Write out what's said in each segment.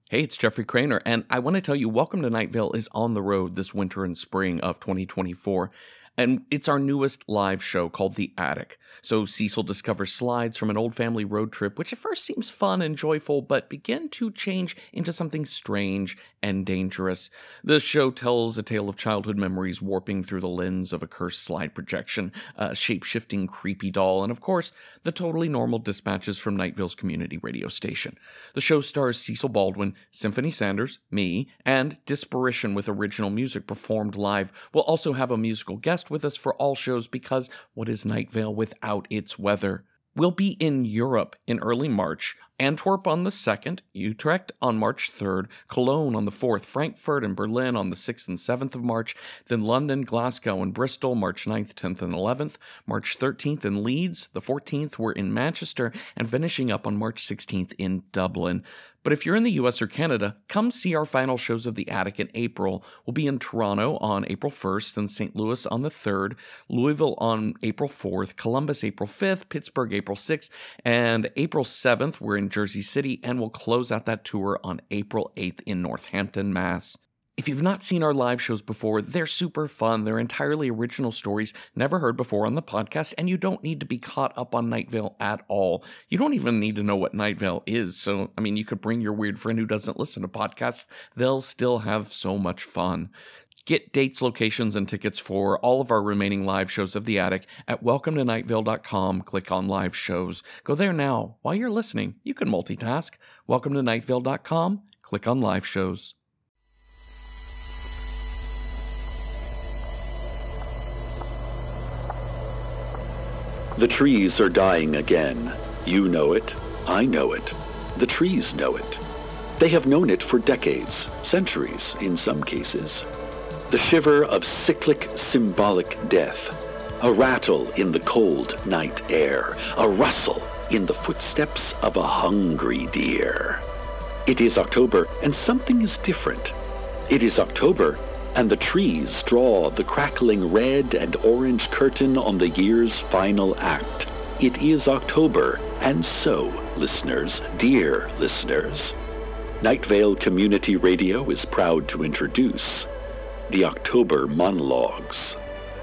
Hey, it's Jeffrey Craner, and I want to tell you, Welcome to Night Vale is on the road this winter and spring of 2024, and it's our newest live show called The Attic. So Cecil discovers slides from an old family road trip, which at first seems fun and joyful, but begin to change into something strange and dangerous. The show tells a tale of childhood memories warping through the lens of a cursed slide projection, a shape-shifting creepy doll, and of course, the totally normal dispatches from Night Vale's community radio station. The show stars Cecil Baldwin, Symphony Sanders, me, and Disparition with original music performed live. We'll also have a musical guest with us for all shows because what is Night Vale without its weather? We'll be in Europe in early March, Antwerp on the 2nd, Utrecht on March 3rd, Cologne on the 4th, Frankfurt and Berlin on the 6th and 7th of March, then London, Glasgow, and Bristol March 9th, 10th, and 11th, March 13th in Leeds, the 14th we're in Manchester, and finishing up on March 16th in Dublin. But if you're in the US or Canada, come see our final shows of The Attic in April. We'll be in Toronto on April 1st, then St. Louis on the 3rd, Louisville on April 4th, Columbus April 5th, Pittsburgh April 6th, and April 7th we're in Jersey City, and we'll close out that tour on April 8th in Northampton, Mass. If you've not seen our live shows before, they're super fun. They're entirely original stories never heard before on the podcast, and you don't need to be caught up on Night Vale at all. You don't even need to know what Night Vale is, so, you could bring your weird friend who doesn't listen to podcasts. They'll still have so much fun. Get dates, locations, and tickets for all of our remaining live shows of The Attic at welcometonightvale.com. Click on live shows. Go there now. While you're listening, you can multitask. Welcometonightvale.com. Click on live shows. The trees are dying again. You know it. I know it. The trees know it. They have known it for decades, centuries in some cases. The shiver of cyclic, symbolic death. A rattle in the cold night air. A rustle in the footsteps of a hungry deer. It is October, and something is different. It is October, and the trees draw the crackling red and orange curtain on the year's final act. It is October, and so, listeners, dear listeners, Night Vale Community Radio is proud to introduce the October Monologues.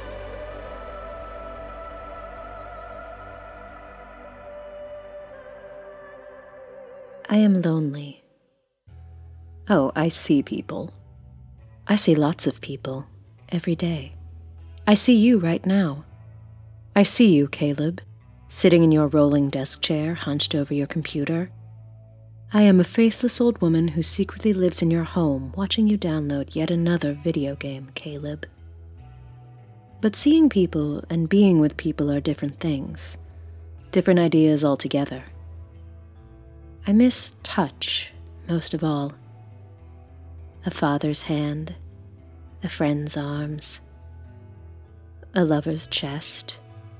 I am lonely. Oh, I see people. I see lots of people, every day. I see you right now. I see you, Caleb, sitting in your rolling desk chair, hunched over your computer. I am a faceless old woman who secretly lives in your home, watching you download yet another video game, Caleb. But seeing people and being with people are different things, different ideas altogether. I miss touch, most of all. A father's hand, a friend's arms, a lover's chest.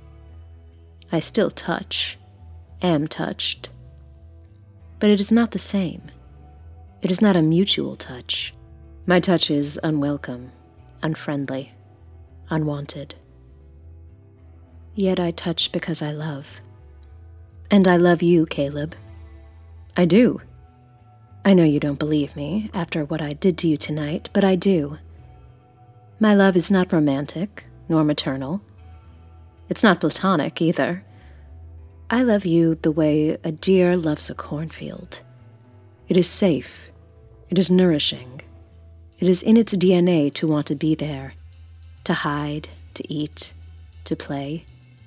I still touch, am touched. But it is not the same. It is not a mutual touch. My touch is unwelcome, unfriendly, unwanted. Yet I touch because I love. And I love you, Caleb. I do. I know you don't believe me after what I did to you tonight, but I do. My love is not romantic, nor maternal. It's not platonic, either. I love you the way a deer loves a cornfield. It is safe. It is nourishing. It is in its DNA to want to be there, to hide, to eat, to play.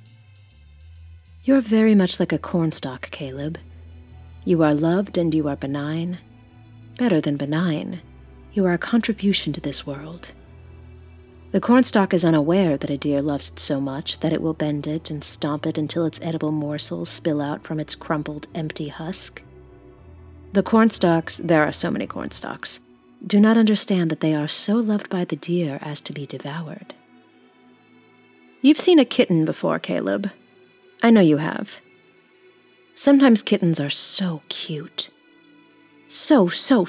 You're very much like a cornstalk, Caleb. You are loved and you are benign. Better than benign, you are a contribution to this world. The cornstalk is unaware that a deer loves it so much that it will bend it and stomp it until its edible morsels spill out from its crumpled, empty husk. The cornstalks, there are so many cornstalks, do not understand that they are so loved by the deer as to be devoured. You've seen a kitten before, Caleb. I know you have. Sometimes kittens are so cute. So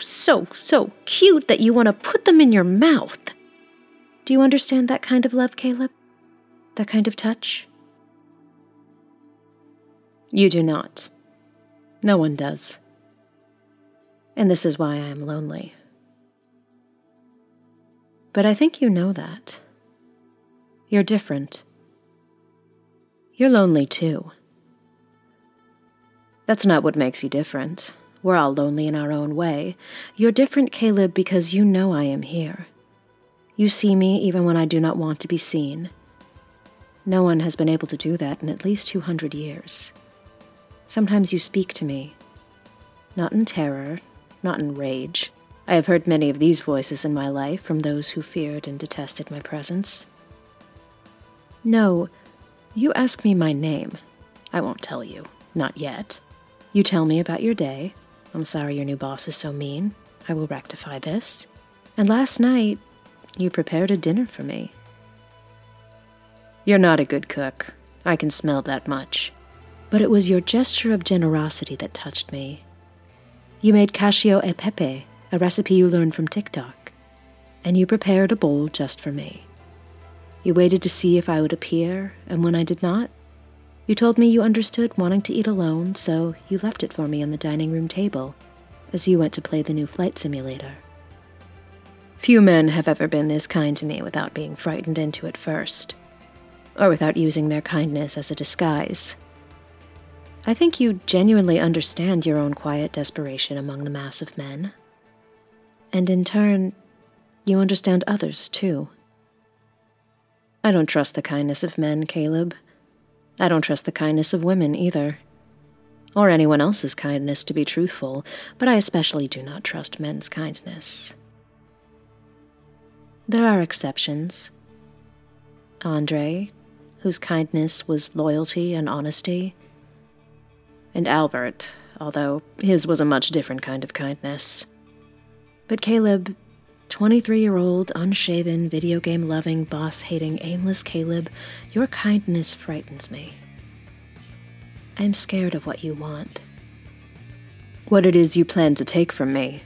cute that you want to put them in your mouth. Do you understand that kind of love, Caleb? That kind of touch? You do not. No one does. And this is why I am lonely. But I think you know that. You're different. You're lonely too. That's not what makes you different. We're all lonely in our own way. You're different, Caleb, because you know I am here. You see me even when I do not want to be seen. No one has been able to do that in at least 200 years. Sometimes you speak to me. Not in terror, not in rage. I have heard many of these voices in my life from those who feared and detested my presence. No, you ask me my name. I won't tell you. Not yet. You tell me about your day. I'm sorry your new boss is so mean. I will rectify this. And last night, you prepared a dinner for me. You're not a good cook. I can smell that much. But it was your gesture of generosity that touched me. You made cacio e pepe, a recipe you learned from TikTok. And you prepared a bowl just for me. You waited to see if I would appear, and when I did not, you told me you understood wanting to eat alone, so you left it for me on the dining room table as you went to play the new flight simulator. Few men have ever been this kind to me without being frightened into it first, or without using their kindness as a disguise. I think you genuinely understand your own quiet desperation among the mass of men. And in turn, you understand others too. I don't trust the kindness of men, Caleb. I don't trust the kindness of women either. Or anyone else's kindness, to be truthful, but I especially do not trust men's kindness. There are exceptions. Andre, whose kindness was loyalty and honesty. And Albert, although his was a much different kind of kindness. But Caleb, 23-year-old, unshaven, video game-loving, boss-hating, aimless Caleb, your kindness frightens me. I'm scared of what you want. What it is you plan to take from me.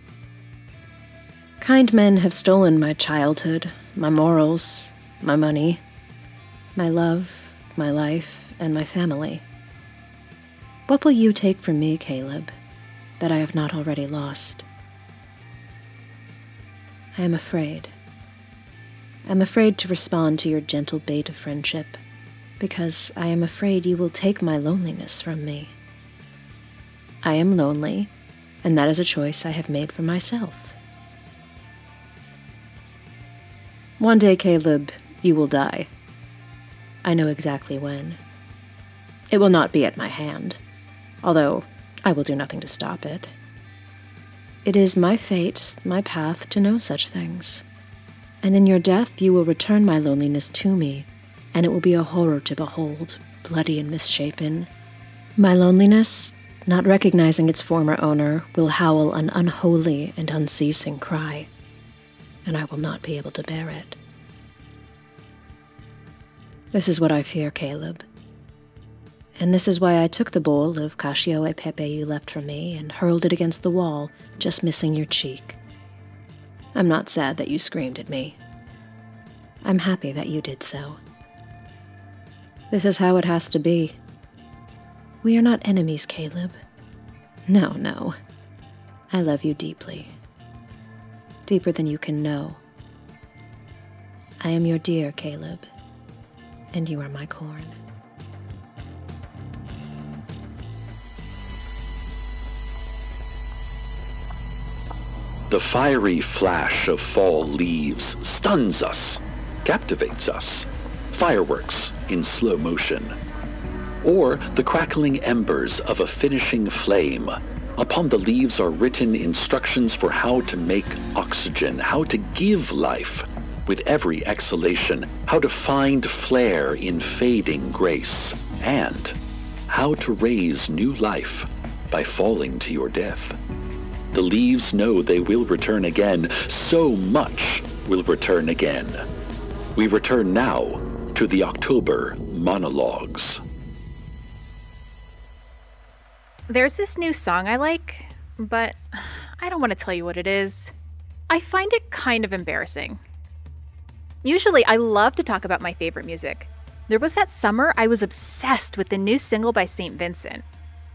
Kind men have stolen my childhood, my morals, my money, my love, my life, and my family. What will you take from me, Caleb, that I have not already lost? I am afraid. I'm afraid to respond to your gentle bait of friendship, because I am afraid you will take my loneliness from me. I am lonely, and that is a choice I have made for myself. One day, Caleb, you will die. I know exactly when. It will not be at my hand, although I will do nothing to stop it. It is my fate, my path to know such things. And in your death you will return my loneliness to me, and it will be a horror to behold, bloody and misshapen. My loneliness, not recognizing its former owner, will howl an unholy and unceasing cry, and I will not be able to bear it. This is what I fear, Caleb. And this is why I took the bowl of cacio e pepe you left for me and hurled it against the wall, just missing your cheek. I'm not sad that you screamed at me. I'm happy that you did so. This is how it has to be. We are not enemies, Caleb. No. I love you deeply. Deeper than you can know. I am your dear, Caleb, and you are my corn. The fiery flash of fall leaves stuns us, captivates us. Fireworks in slow motion. Or the crackling embers of a finishing flame. Upon the leaves are written instructions for how to make oxygen, how to give life with every exhalation, how to find flare in fading grace, and how to raise new life by falling to your death. The leaves know they will return again. So much will return again. We return now to the October monologues. There's this new song I like, but I don't want to tell you what it is. I find it kind of embarrassing. Usually, I love to talk about my favorite music. There was that summer I was obsessed with the new single by St. Vincent.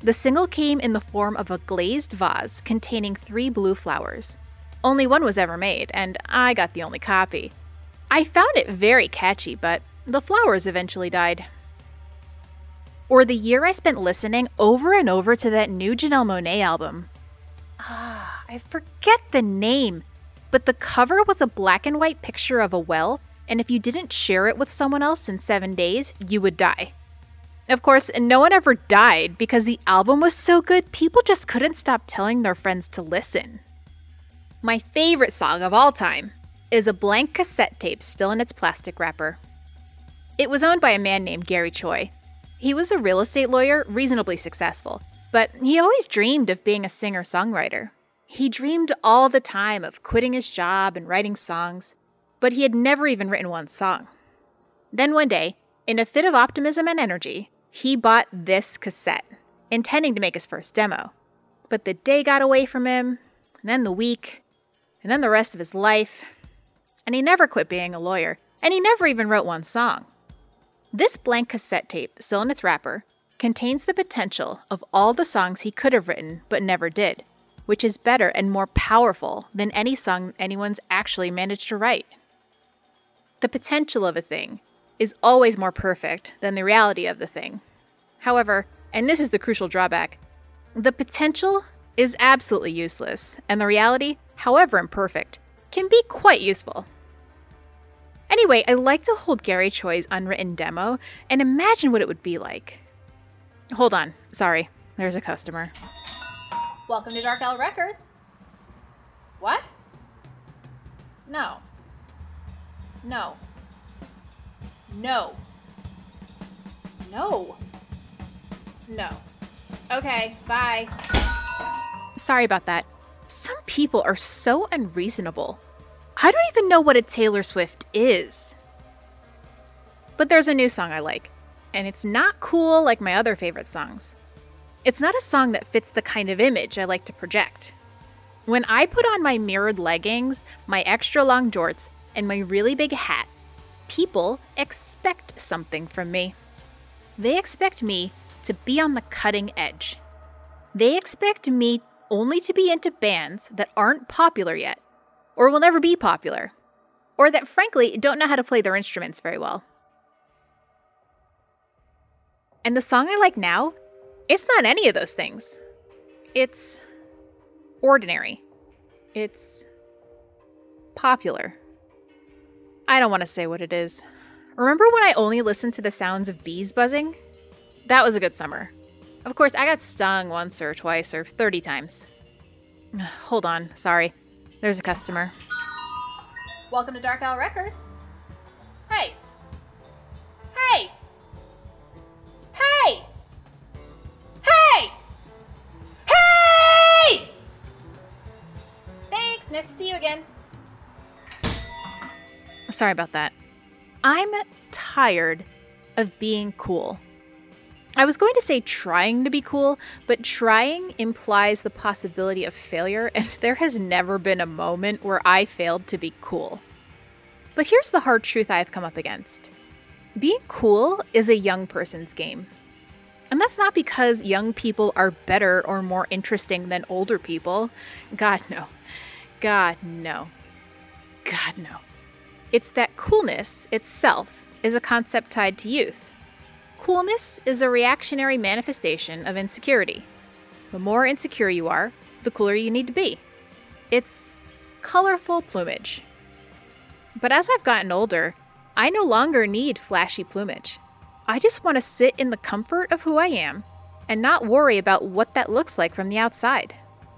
The single came in the form of a glazed vase containing 3 blue flowers. Only one was ever made, and I got the only copy. I found it very catchy, but the flowers eventually died. Or the year I spent listening over and over to that new Janelle Monáe album. I forget the name, but the cover was a black and white picture of a well, and if you didn't share it with someone else in 7 days, you would die. Of course, no one ever died because the album was so good, people just couldn't stop telling their friends to listen. My favorite song of all time is a blank cassette tape still in its plastic wrapper. It was owned by a man named Gary Choi. He was a real estate lawyer, reasonably successful, but he always dreamed of being a singer-songwriter. He dreamed all the time of quitting his job and writing songs, but he had never even written one song. Then one day, in a fit of optimism and energy, he bought this cassette, intending to make his first demo. But the day got away from him, and then the week, and then the rest of his life, and he never quit being a lawyer, and he never even wrote one song. This blank cassette tape, still in its wrapper, contains the potential of all the songs he could have written but never did, which is better and more powerful than any song anyone's actually managed to write. The potential of a thing is always more perfect than the reality of the thing. However, and this is the crucial drawback, the potential is absolutely useless, and the reality, however imperfect, can be quite useful. Anyway, I like to hold Gary Choi's unwritten demo and imagine what it would be like. Hold on, sorry, there's a customer. Welcome to Dark Owl Records. What? No. No. No. No. No. Okay, bye. Sorry about that. Some people are so unreasonable. I don't even know what a Taylor Swift is. But there's a new song I like, and it's not cool like my other favorite songs. It's not a song that fits the kind of image I like to project. When I put on my mirrored leggings, my extra long jorts, and my really big hat, people expect something from me. They expect me to be on the cutting edge. They expect me only to be into bands that aren't popular yet, or will never be popular, or that frankly don't know how to play their instruments very well. And the song I like now, it's not any of those things. It's ordinary. It's popular. I don't want to say what it is. Remember when I only listened to the sounds of bees buzzing? That was a good summer. Of course, I got stung once or twice or 30 times. Hold on, sorry. There's a customer. Welcome to Dark Owl Records. Hey. Hey. Hey. Hey. Hey! Thanks, nice to see you again. Sorry about that. I'm tired of being cool. I was going to say trying to be cool, but trying implies the possibility of failure, and there has never been a moment where I failed to be cool. But here's the hard truth I've come up against. Being cool is a young person's game. And that's not because young people are better or more interesting than older people. God, no. God, no. God, no. It's that coolness itself is a concept tied to youth. Coolness is a reactionary manifestation of insecurity. The more insecure you are, the cooler you need to be. It's colorful plumage. But as I've gotten older, I no longer need flashy plumage. I just want to sit in the comfort of who I am and not worry about what that looks like from the outside.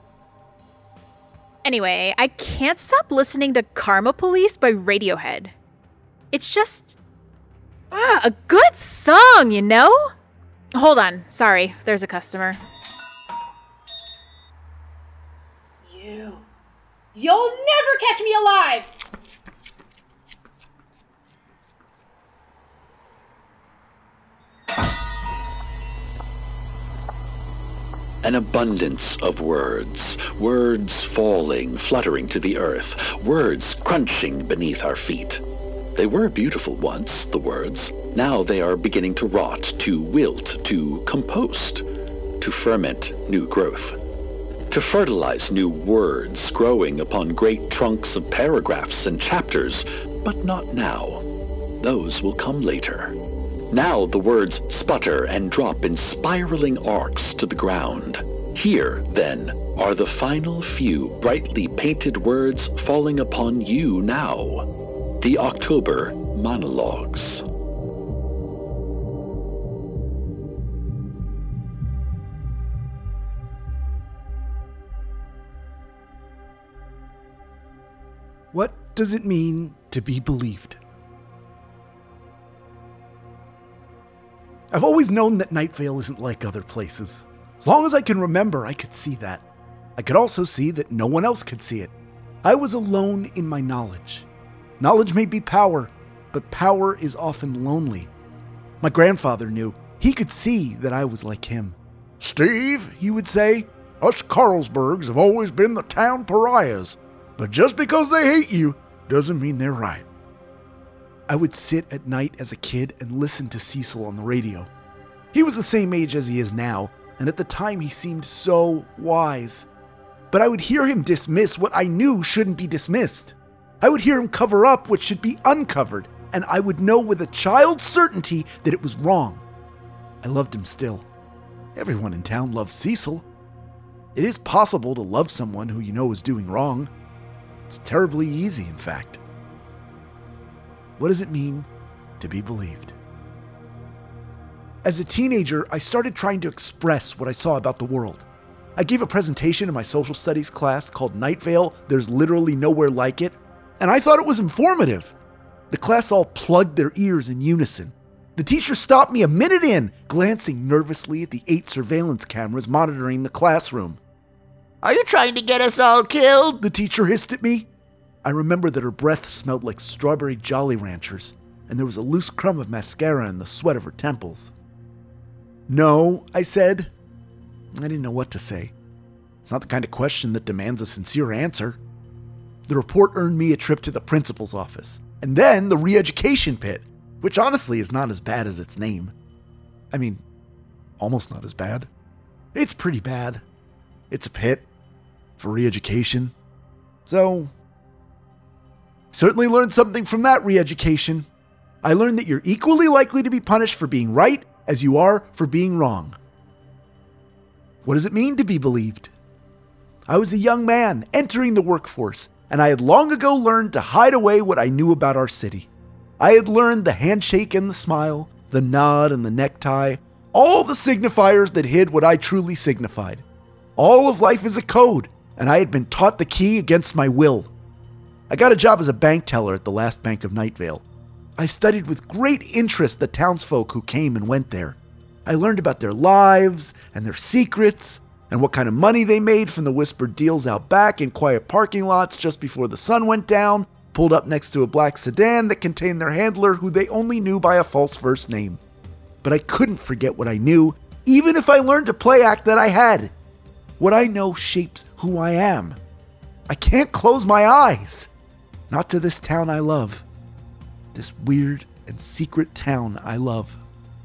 Anyway, I can't stop listening to Karma Police by Radiohead. It's just a good song, you know? Hold on, sorry, there's a customer. You'll never catch me alive! An abundance of words. Words falling, fluttering to the earth. Words crunching beneath our feet. They were beautiful once, the words. Now they are beginning to rot, to wilt, to compost, to ferment new growth, to fertilize new words growing upon great trunks of paragraphs and chapters, but not now. Those will come later. Now the words sputter and drop in spiraling arcs to the ground. Here, then, are the final few brightly painted words falling upon you now. The October Monologues. What does it mean to be believed? I've always known that Night Vale isn't like other places. As long as I can remember, I could see that. I could also see that no one else could see it. I was alone in my knowledge. Knowledge may be power, but power is often lonely. My grandfather knew. He could see that I was like him. "Steve," he would say, "us Carlsbergs have always been the town pariahs. But just because they hate you doesn't mean they're right." I would sit at night as a kid and listen to Cecil on the radio. He was the same age as he is now, and at the time he seemed so wise. But I would hear him dismiss what I knew shouldn't be dismissed. I would hear him cover up what should be uncovered, and I would know with a child's certainty that it was wrong. I loved him still. Everyone in town loves Cecil. It is possible to love someone who you know is doing wrong. It's terribly easy, in fact. What does it mean to be believed? As a teenager, I started trying to express what I saw about the world. I gave a presentation in my social studies class called Night Vale, There's Literally Nowhere Like It, and I thought it was informative. The class all plugged their ears in unison. The teacher stopped me a minute in, glancing nervously at the 8 surveillance cameras monitoring the classroom. "Are you trying to get us all killed?" the teacher hissed at me. I remember that her breath smelled like strawberry Jolly Ranchers, and there was a loose crumb of mascara in the sweat of her temples. "No," I said. I didn't know what to say. It's not the kind of question that demands a sincere answer. The report earned me a trip to the principal's office, and then the re-education pit, which honestly is not as bad as its name. I mean, almost not as bad. It's pretty bad. It's a pit for re-education. So, certainly learned something from that re-education. I learned that you're equally likely to be punished for being right as you are for being wrong. What does it mean to be believed? I was a young man entering the workforce, and I had long ago learned to hide away what I knew about our city. I had learned the handshake and the smile, the nod and the necktie, all the signifiers that hid what I truly signified. All of life is a code, and I had been taught the key against my will. I got a job as a bank teller at the last bank of Night Vale. I studied with great interest the townsfolk who came and went there. I learned about their lives and their secrets and what kind of money they made from the whispered deals out back in quiet parking lots just before the sun went down, pulled up next to a black sedan that contained their handler who they only knew by a false first name. But I couldn't forget what I knew, even if I learned a play act that I had. What I know shapes who I am. I can't close my eyes. Not to this town I love. This weird and secret town I love.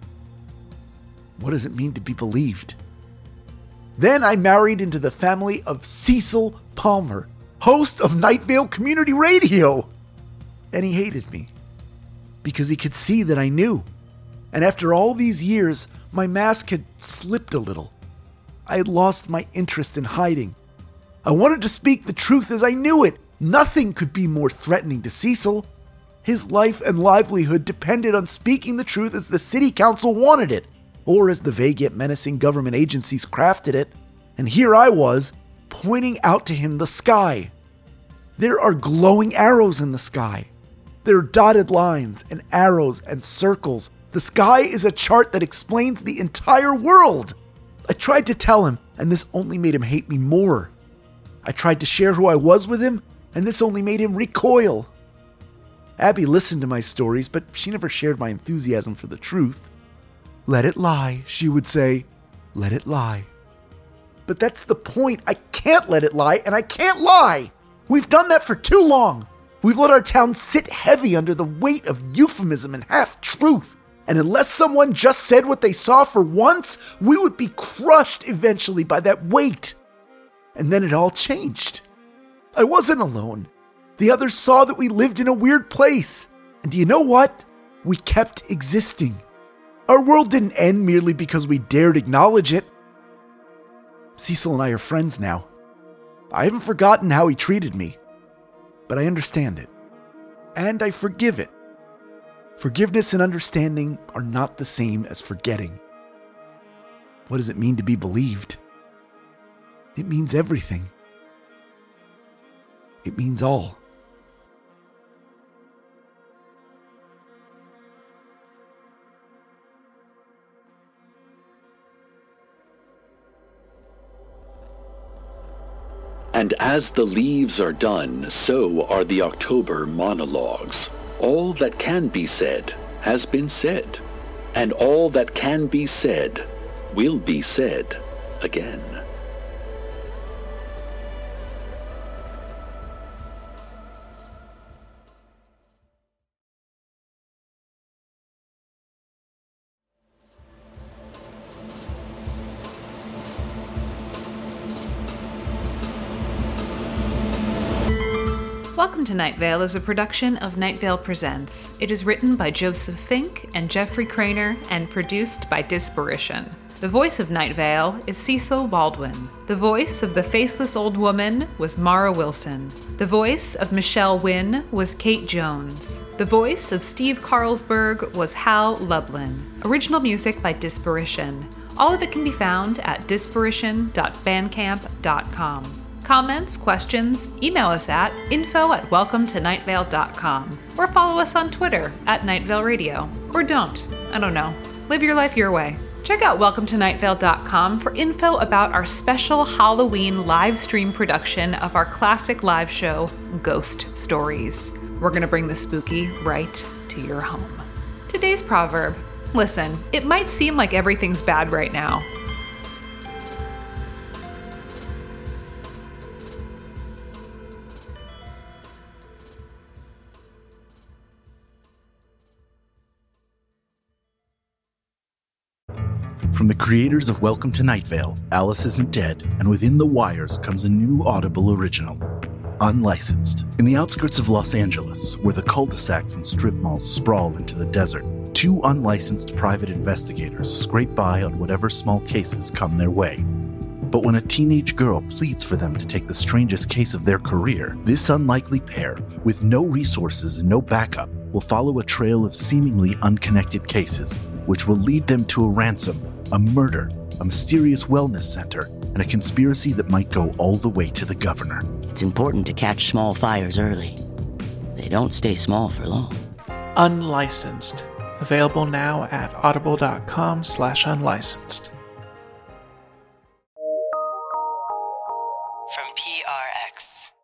What does it mean to be believed? Then I married into the family of Cecil Palmer, host of Night Vale Community Radio. And he hated me because he could see that I knew. And after all these years, my mask had slipped a little. I had lost my interest in hiding. I wanted to speak the truth as I knew it. Nothing could be more threatening to Cecil. His life and livelihood depended on speaking the truth as the city council wanted it, or as the vague yet menacing government agencies crafted it. And here I was, pointing out to him the sky. There are glowing arrows in the sky. There are dotted lines and arrows and circles. The sky is a chart that explains the entire world. I tried to tell him, and this only made him hate me more. I tried to share who I was with him, and this only made him recoil. Abby listened to my stories, but she never shared my enthusiasm for the truth. "Let it lie," she would say. "Let it lie." But that's the point. I can't let it lie, and I can't lie. We've done that for too long. We've let our town sit heavy under the weight of euphemism and half-truth. And unless someone just said what they saw for once, we would be crushed eventually by that weight. And then it all changed. I wasn't alone. The others saw that we lived in a weird place. And do you know what? We kept existing. Our world didn't end merely because we dared acknowledge it. Cecil and I are friends now. I haven't forgotten how he treated me, but I understand it. And I forgive it. Forgiveness and understanding are not the same as forgetting. What does it mean to be believed? It means everything. It means all. And as the leaves are done, so are the October monologues. All that can be said has been said, and all that can be said will be said again. Welcome to Night Vale is a production of Night Vale Presents. It is written by Joseph Fink and Jeffrey Craner and produced by Disparition. The voice of Night Vale is Cecil Baldwin. The voice of the faceless old woman was Mara Wilson. The voice of Michelle Wynn was Kate Jones. The voice of Steve Carlsberg was Hal Lublin. Original music by Disparition. All of it can be found at disparition.bandcamp.com. Comments, questions, email us at info@welcometonightvale.com or follow us on Twitter @NightValeRadio. Or don't. I don't know. Live your life your way. Check out welcometonightvale.com for info about our special Halloween live stream production of our classic live show, Ghost Stories. We're going to bring the spooky right to your home. Today's proverb. Listen, it might seem like everything's bad right now. From the creators of Welcome to Night Vale, Alice Isn't Dead, and Within the Wires comes a new Audible original, Unlicensed. In the outskirts of Los Angeles, where the cul-de-sacs and strip malls sprawl into the desert, two unlicensed private investigators scrape by on whatever small cases come their way. But when a teenage girl pleads for them to take the strangest case of their career, this unlikely pair, with no resources and no backup, will follow a trail of seemingly unconnected cases, which will lead them to a ransom, a murder, a mysterious wellness center, and a conspiracy that might go all the way to the governor. It's important to catch small fires early. They don't stay small for long. Unlicensed. Available now at audible.com/unlicensed. From PRX.